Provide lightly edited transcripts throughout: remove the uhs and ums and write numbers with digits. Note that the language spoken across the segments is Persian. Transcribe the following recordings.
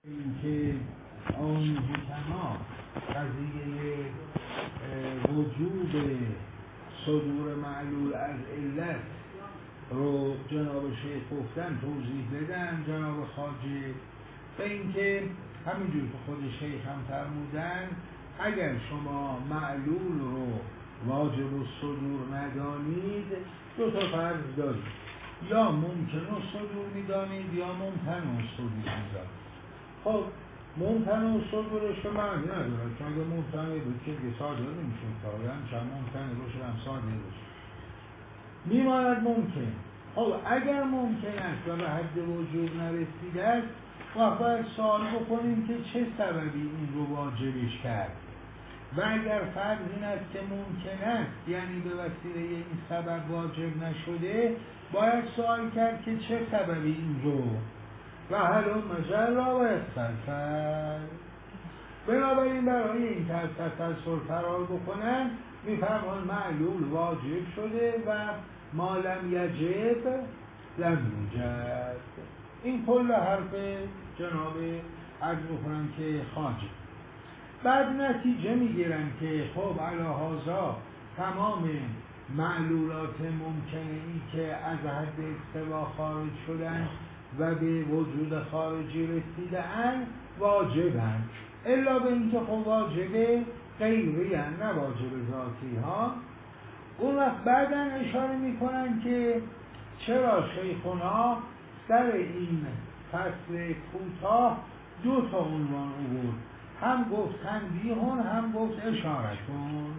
اینکه آن حکما قضیه وجوب صدور معلول از علت رو جناب شیخ گفتن توضیح بدن جناب خواجه، و اینکه همینجور که خود شیخ هم فرمودن اگر شما معلول رو واجب الصدور ندانید دو تا فرض دارید، یا ممکن الصدور میدانید یا ممکن الصدور میدانید. خب ممکن الصدورش که معنی نداره، چون اگه ممکنه بود که ساده نمیشه کاره، هم ممکنه باشه هم ساده باشه میماند ممکن. خب اگر ممکن است و به حد وجود نرسیده است وقت باید سوال بکنیم که چه سببی این رو واجبش کرد، و اگر فرض این است که ممکن است یعنی به وسیله این سبب واجب نشده، باید سوال کرد که چه سببی این رو و حالا مجرا و استرسل. بنابراین برای این که از تسلسل فرار بکنن میفرمان معلول واجب شده و ما لم یجب لم یوجد. این کل حرف جناب عرض بکنم که خواجه. بعد نتیجه میگیرن که خب علی هذا تمام معلولات ممکنه ای که از حد استوا خارج شدن و به وجود خارجی رسیده ان واجبن، الا به اینکه خب واجب غیری ان نه واجب ذاتی ها. اون وقت بعداً اشاره میکنن که چرا شیخونا در این فصل کوتاه دو تا عنوان آورد، هم گفت تنبیهون هم گفت اشارتون.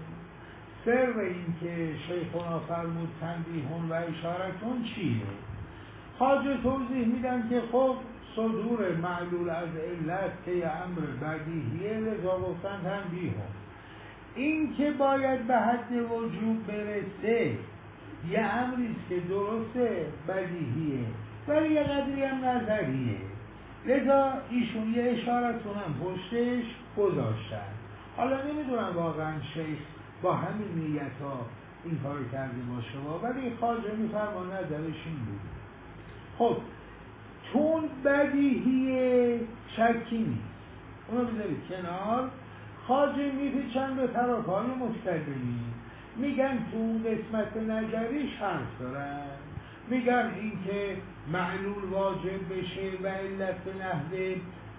سر این که شیخونا فرمود تنبیهون و اشارتون چیه؟ خواجه توضیح میدن که خب صدور معلول از علت که یه امر بدیهیه، لذا گفتن تنبیهون. این که باید به حد وجوب برسه یه امریست که درسته بدیهیه ولی یه قدری هم نظریه، لذا ایشون یه اشارتون هم پشتش گذاشتن. حالا نمیدونم واقعا شیخ با همین نیت ها این کار کرده باشه ولی خواجه میفرما نظرش این بود. خب چون بدیهیه شکی نیست، اونو بذارید کنار. خواجه میپیچن به طرفهای متکلمین، میگن تو اون قسمت نظری شرط دارن، میگن این که معلول واجب بشه و علت به نحو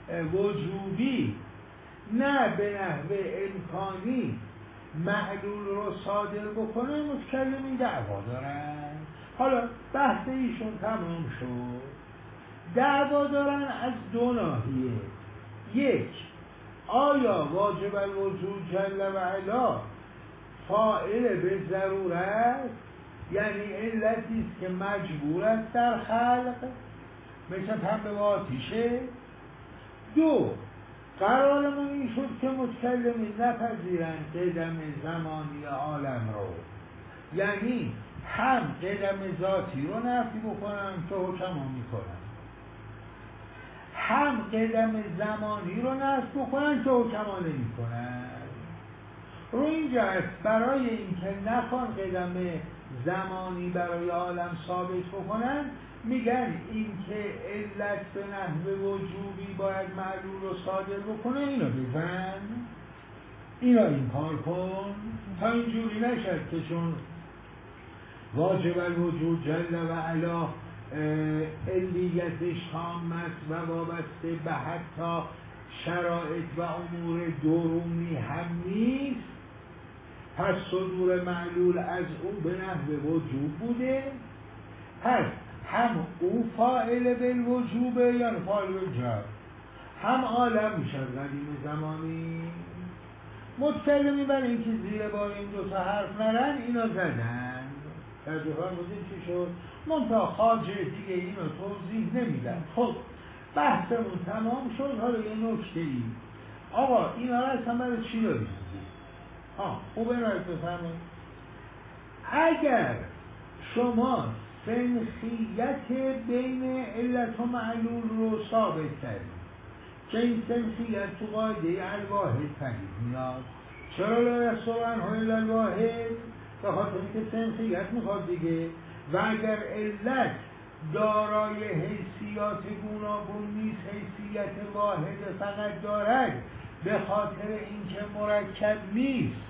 وجوبی نه به نحو امکانی معلول رو صادر بکنه، متکلمین دعوا دارن. حالا بحث ایشون تمام شد. دعوا دارن از دو ناحیه. یک، آیا واجب الوجود جل و علا فاعل به ضرورت، یعنی علتی است که مجبور است در خلق مثل پنبه و آتیشه؟ دو، قرارمون این شد که متکلمین نپذیرند قدم زمانی عالم رو، یعنی هم قدم ذاتی رو نفی بکنن که حکما میکنن، هم قدم زمانی رو نفی بکنن که حکما نمیکنن. رو این جهت برای اینکه نخوان قدم زمانی برای عالم ثابت بکنن میگن این که علت به نحو وجوبی باید معلول رو صادر بکنه، اینو بزن، اینا این کار کن، تا اینجوری نشد که چون واجب الوجود جل و علا علیتش تام است و وابسته به حتی شرایط و امور درونی هم نیست، پس صدور معلول از او به نحو وجوب بوده، پس هم او فاعل بالوجوبه یا فاعل بالجبر، هم عالم میشه قدیم زمانی. متکلمی برای اینکه زیر بار این دو تا حرف نرن اینا زدن. در جهان بودیم چی شد؟ منتها خواجه دیگه اینو توضیح نمیدن. خب بحثمون تمام شد. حالا یه نکته ای، آقا اینا را اصلا برای چی داریم؟ خوبه نایت بفهمید. اگر شما سنخیت بین علت و معلول رو ثابت کردید که این سنخیت تو قاعده الواحد پدید میاد، چرا لا یحصل عنه الا الواحد؟ به خاطر اینکه سنخیت میخواد دیگه. و اگر علت دارای حیثیات گوناگون نیست، حیثیت واحد فقط دارد به خاطر اینکه مرکب نیست،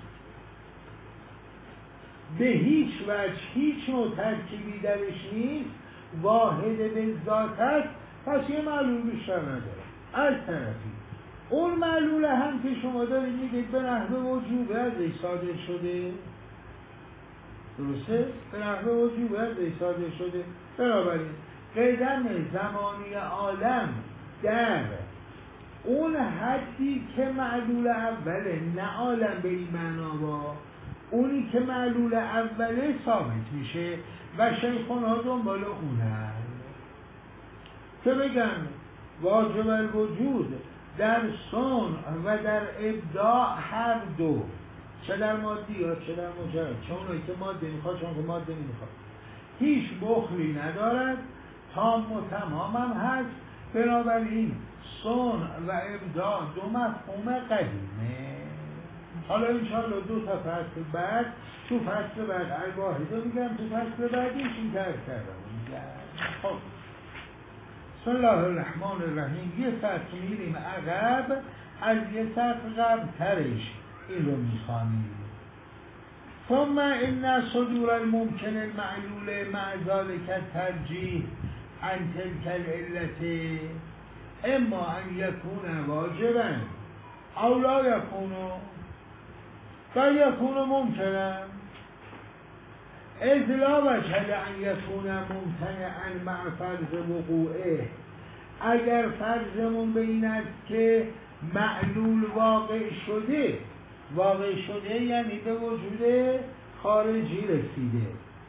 به هیچ وجه هیچ نوع ترکیبی درش نیست، واحد به ذات است، پس یه معلول بیشتر نداره. از طرفی اون معلول هم که شما دارید میگید به نحو وجوب ازش صادر شده، درسته؟ به نحو وجوب ازش صادر شده، بنابراین قدم زمانی عالم در اون حدی که معلول اوله، نه عالم به این معنا با اونی که معلول اوله ثابت میشه و شیخونها دنبال اونن که بگن واجب الوجود در صنع و در ابداع هر دو، چه در مادیات چه در مجرد، چه اونایی که ماده میخواد چه اون که ماده نمیخواد، هیچ بخلی ندارد، تام و تمام هم هست. بنابراین صنع و ابداع دو مفهوم قدیمه. حالا انشاءالله دو تا فصل بعد، تو فصل بعد الواحده میگم، تو فصل بعدیش این کردم میگم. خب بسم الله الرحمن الرحیم. یه سطر میریم عقب، از یه سطر قبل ترش این رو میخوانیم. ثم ان صدور الممکن المعلول مع ذلك الترجیح عن تلك العلة اما ان یکون واجبا او لا یکون و یکون ممکنا، اذ لا وجه ان یکون ممتنعا مع فرض وقوعه. اگر فرضمون به این است که معلول واقع شده یعنی به وجود خارجی رسیده،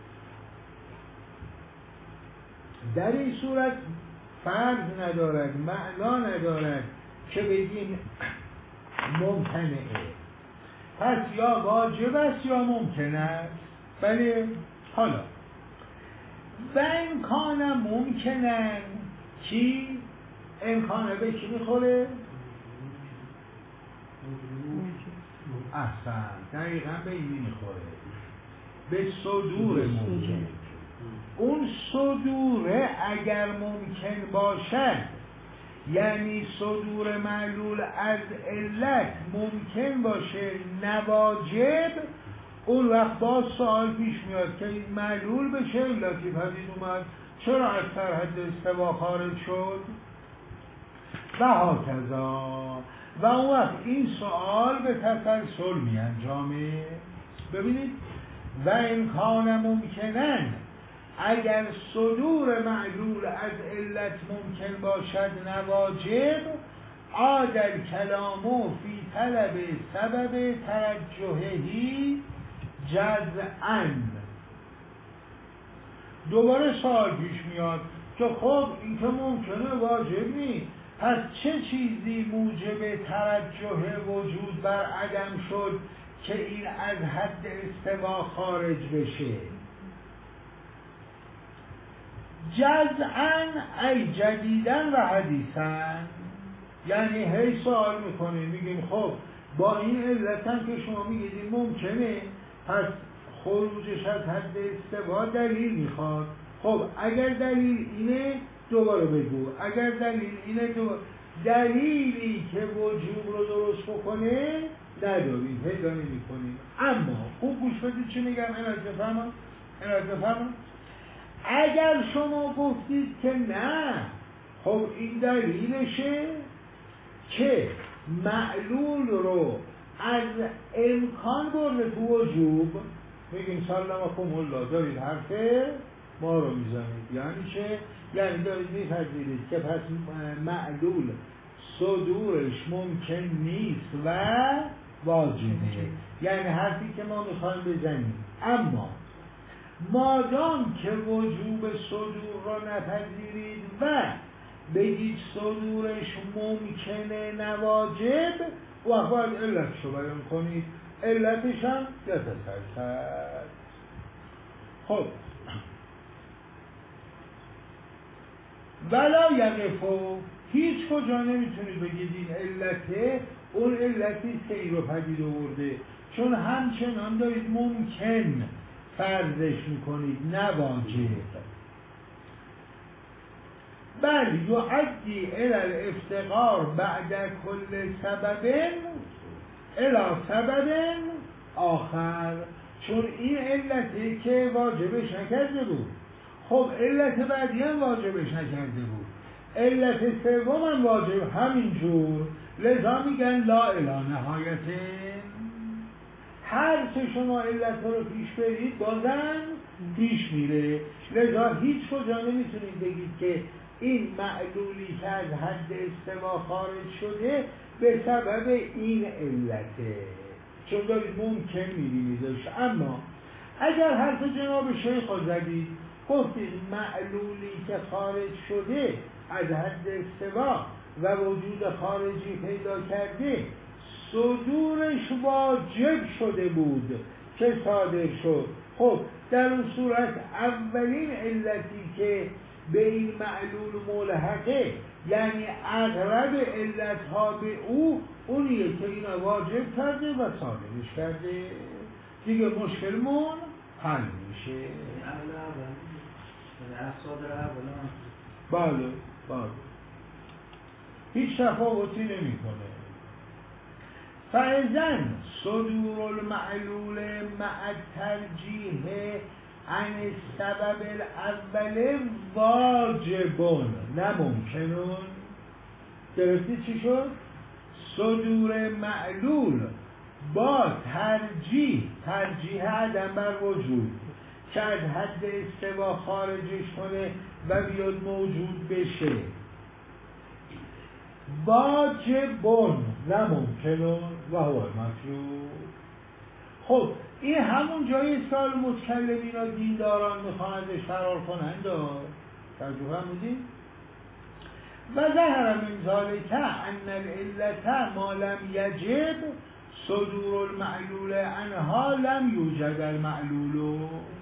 در این صورت فرض ندارد، معنا ندارد که بگیم ممتنعه، پس یا واجب است یا ممکن است. بله. حالا و امکان ممکنن کی؟ امکانه به کی میخوره؟ احسن، دقیقا به این میخوره، به صدور ممکن. اون صدوره اگر ممکن باشد، یعنی صدور معلول از علت ممکن باشه نواجب، اون وقت باز سوال پیش میاد که این معلول به چه علتی پدید اومد، چرا از حد استوا خارج شد و هاکذا. و اون وقت این سوال به تسلسل می انجامه. ببینید و امکان ممکنن، اگر صدور معلول از علت ممکن باشد نواجب، عادل کلامو فی طلب سبب ترجحهی جزعاً. دوباره سوال پیش میاد که خب این که ممکنه واجب نیست، پس چه چیزی موجب ترجح وجود بر عدم شد که این از حد استوا خارج بشه؟ جزعاً ای جدیداً و حدیثاً، یعنی هی سوال میکنیم میگیم خب با این علتاً که شما میگید این ممکنه، پس خروجش از حد استوا دلیل میخواد. خب اگر دلیل اینه دوباره بگو، اگر دلیل اینه دلیلی که وجوب رو درست بکنه نداریم، پیدا نمی‌کنیم. اما خوب گوش بدید چی میگم، اینو بفهمم. اگر شما گفتید که نه، خب این دلیلشه که معلول رو از امکان برده تو وجوب، میگیم سلمکم الله، دارید حرف ما رو میزنید. یعنی چه؟ یعنی دارید میپذیرید که پس معلول صدورش ممکن نیست و واجبه، یعنی حرفی که ما میخوایم بزنیم. اما مادام که وجوب صدور رو نپذیرید و بگید صدورش ممکنه نواجب، و باید علتشو بیان کنید. علتش هم یتسلسل. خب ولا یقفو، هیچ کجا نمیتونید بگید این علته، اون علتی که این رو پدید آورده، چون همچنان دارید ممکن فرضش میکنید نواجب. بل یؤدی الی الافتقار بعد کل سبب الی سبب آخر، چون این علتی که واجبش نکرده بود، خب علت بعدی هم واجبش نکرده بود، علت سوم هم واجب همینجور، لذا میگن لا الی نهایته. هر چه شما علت رو پیش برید بازم پیش میره، لذا هیچ کجا نمیتونید بگید که این معلولی که از حد استوا خارج شده به سبب این علته، چون دارید ممکن میبینیدش. اما اگر حرف جناب شیخ رو زدید، گفتید معلولی که خارج شده از حد استوا و وجود خارجی پیدا کرده، صدورش واجب شده بود که صادر شد، خب در اون صورت اولین علتی که به این معلول ملحقه، یعنی اقرب علتها به او، اونیه که اینا واجب کرده و صادرش کرده، دیگه مشکلمون حل میشه. بله بله، هیچ تفاوتی نمی کنه. فاذن صدور المعلول مع الترجیح عن السبب الاول واجبون نه ممکنون. گرفتی چی شد؟ صدور معلول با ترجیح عدم بر وجود که از حد استوا خارجش کنه و بیاد موجود بشه، واجبون نه ممکنون و هو مطلوب. خب این همون جایی سال متکلمین و دینداران میخوانندش فرار کنند. ترجمه بودیم و ظهر من ذالک ان العلت ما لم یجب صدور المعلول عنها لم یوجد المعلول.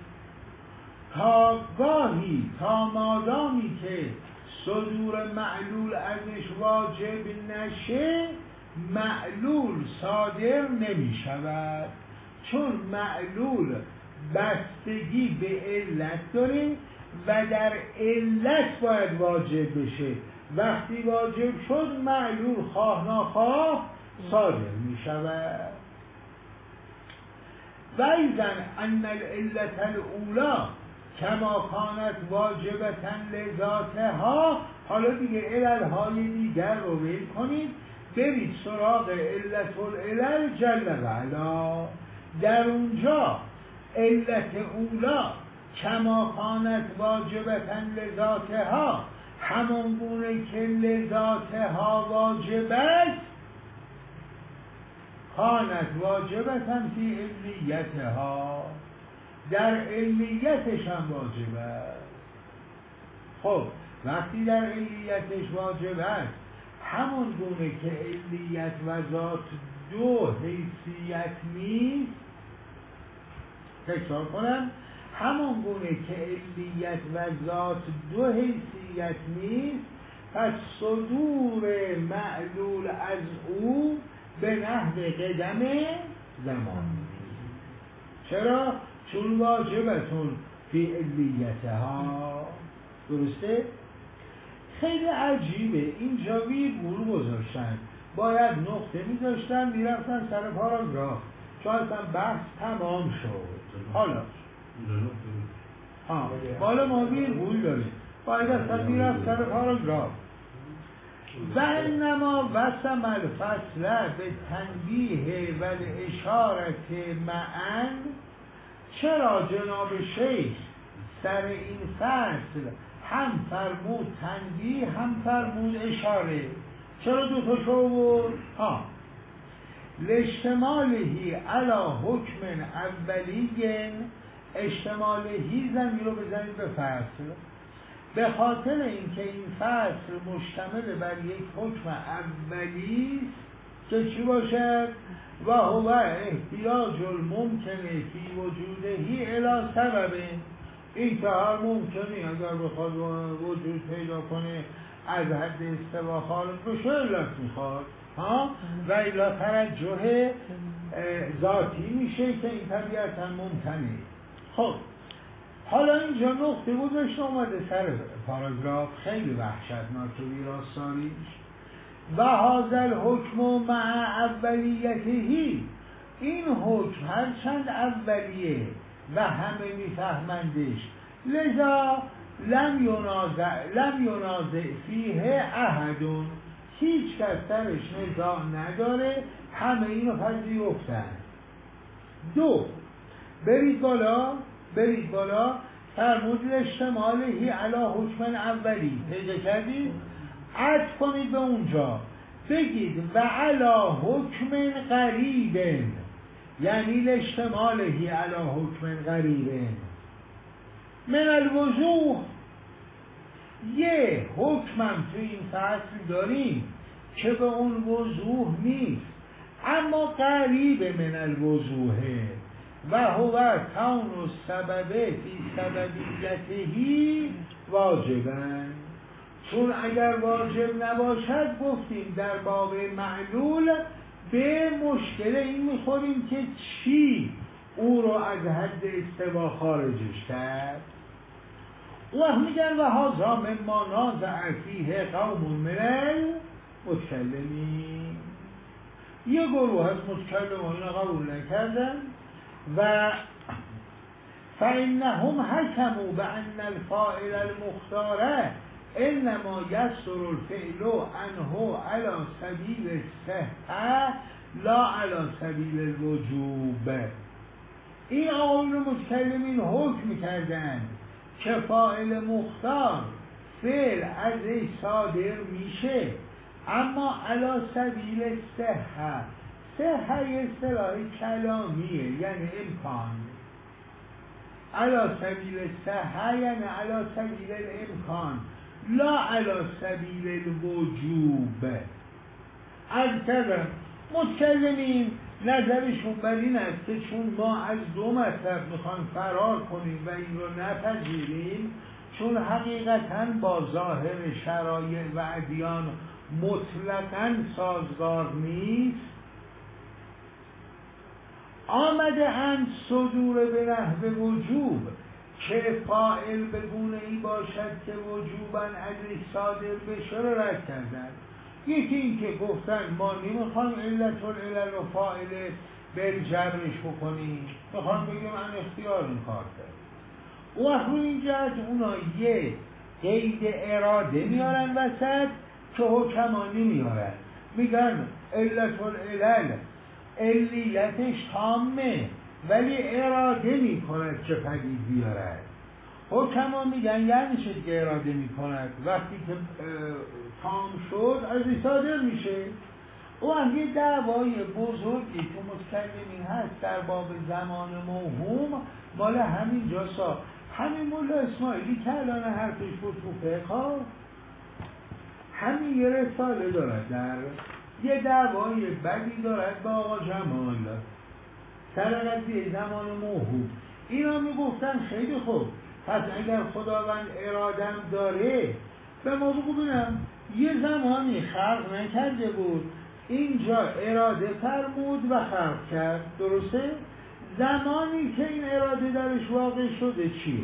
تا گاهی تا مادامی که صدور معلول ازش واجب نشه، معلول صادر نمی شود، چون معلول بستگی به علت داره و در علت باید واجب بشه. وقتی واجب شد معلول خواه ناخواه صادر می شود. و ایضا ان العلت الاولا کما کانت واجبتا لذاتها. حالا دیگه علتهای دیگر رو ول کنید، برید سراغ علت العلل جل و علا. در اونجا علت اولا کما کانت واجبتا لذاتها، همون گونه که لذاتها واجب است، کانت واجبتا فی علیتها، در علیتش هم واجب است. خب وقتی در علیتش واجب است، همون گونه که علیت و ذات دو حیثیت نیست، تکرار کنم، همون گونه که علیت و ذات دو حیثیت نیست، پس صدور معلول از او به نحو قدم زمان نیست. چرا؟ چون واجبتون فی علیتها. درسته؟ خیلی عجیبه، اینجا ویرگول گذاشتن، باید نقطه میذاشتن میرفتن سر پاراگراف، چون اصلا بحث تمام شد. حالا بالا ما ویرگول داریم، باید اصلا میرفت سر پاراگراف. و انما وسم الفصل به تنبیه و اشارت معن. چرا جناب شیخ سر این فصل هم فرمود تنبیه هم فرمود اشاره؟ چرا دو تا شو بود؟ لاشتمالهی علی حکم اولی، اشتمالهی زمین رو بزنید به فصل، به خاطر اینکه این فصل مشتمل بر یک حکم اولی که چی باشد؟ و هو احتیاج الممکن فی وجودهی الی سبب. این که هر ممکنی اگر بخواد وجود پیدا کنه از حد استوا خارج بشه علت میخواد، و الی ترجح ذاتی میشه که این طبیعتا ممکنه. خب حالا اینجا نقطه گذاشته اومده سر پاراگراف خیلی وحشتناک ویراستاریش. و هذا الحکم مع اولیته، این حکم هرچند اولیه و همه میفهمندش، لذا لم ینازع فیه احد، هیچ کس درش نزاع نداره، همه اینو پذیرفتن. دو، برید بالا فرمود اشتمالهی علی حکم اولی، پیدا کردید؟ عطف کنید به اونجا، بگید و علی حکم قریب، یعنی اشتمالهی علی حکم قریب. من الوضوح، یه حکمم تو این فصل داریم که به اون وضوح نیست اما قریب من الوضوحه، و هو کون السبب فی سببیته واجبا، چون اگر واجب نباشد گفتیم در باب معلول به مشکل این میخوریم که چی او رو از حد استوا خارجش کرد. و میگن و هذا مما نازع فیه قوم من المتکلمین، یه گروه از متکلمین اینو قبول نکردن و فإنهم حكموا بأن الفاعل المختار انما يصدر الفعل عنه على سبيل الصحة لا على سبيل الوجوب. این آقایون متکلمین حکم کردن که فاعل مختار فعل ازش صادر میشه اما علی سبیل صحه، صحه یه اصطلاح کلامیه یعنی امکان، علی سبیل صحه یعنی علی سبیل الامکان لا علی سبیل الوجوب. از کردم متکلمین نظرشون بر این است که چون ما از دو مطلب میخوان فرار کنیم و این رو نپذیریم، چون حقیقتاً با ظاهر شرایع و ادیان مطلقاً سازگار نیست، آمده اند صدور به نحو وجوب که فاعل به گونه ای باشد که وجوباً ازش صادر بشه رو رد کردن. یکی این که گفتن ما نمیخوایم علت العلل و فاعل بر جبرش بکنیم، میخوام بگیم من اختیار این کار کرد. و روی این جهت اونا یه قید اراده میارن وسط که حکمانی میارن، میگن علت العلل علیتش تامه ولی اراده میکند که پدید بیارد. حکما میگن یعنی چه که اراده میکند، وقتی که تام شد از صادر میشه. و یه دعوای بزرگی که متکلمین هست در باب زمان موهوم مال همین جاسا، همین مولا اسماعیلی که الان حرفش بود تو فقه، همین یه رساله دارد، در یه دعوای بدی دارد با آقا جمال سر قضیه زمان موهوم. اینا میگفتن خیلی خوب، پس اگر خداوند ارادم داره به ما بگو ببینم یه زمانی خلق نکرده بود اینجا اراده فرمود و خلق کرد، درسته؟ زمانی که این اراده درش واقع شده چیه؟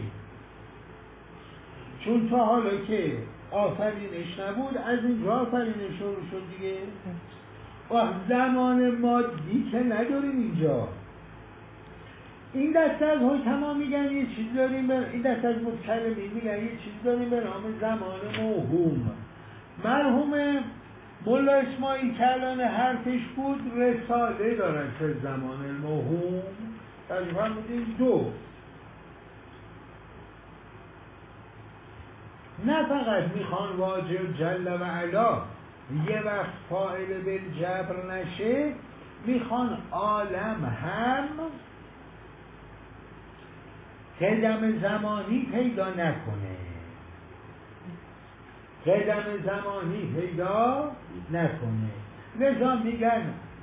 چون تا حالا که آفرینش نبود از اینجا آفرینش شروع شد دیگه. و زمان مادی که نداریم اینجا. این دست از حکما میگن یه چیز داریم، این دست از متکلمین میگن یه چیز داریم به نام زمان موهوم. مرحوم مولا اسماعیل که الان حرفش بود رساله دارن که زمان الموهوم تجربه بودیم. دو، نه فقط میخوان واجب جل و علا یه وقت فاعل بالجبر نشه، میخوان عالم هم قدم زمانی پیدا نکنه، قدم زمانی پیدا نکنه. لذا میگن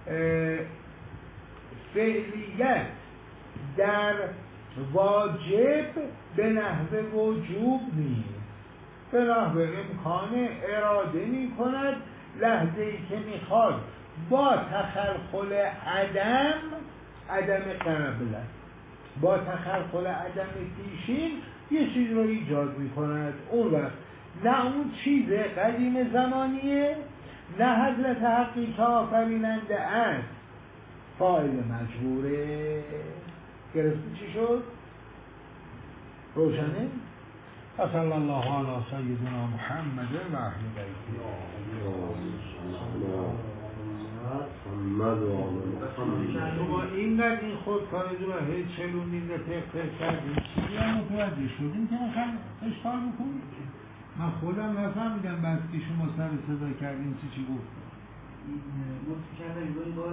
فعلیت در واجب به نحو وجوب نیست، به نحو امکان اراده می کند لحظه ای که میخواد با تخلخل عدم قبل، با تخلخل عدم پیشین یه چیز رو ایجاد میکند، اون وقت نه اون چیز قدیم زمانیه نه حضرت حقی که آفریننده است فاعل مجبوره. گرفتی چی شد؟ روشنه؟ صلی الله علی سیدنا محمد و اهل بیته. تو با اینقدر این خودکاری رو هی چلونید و تق کردیم چیزی هم متوجه شدیم که میخوایم اشتار بکنیم؟ من خودم نفهمیدم بعد که شما سر صدا کردیم چی گفتم.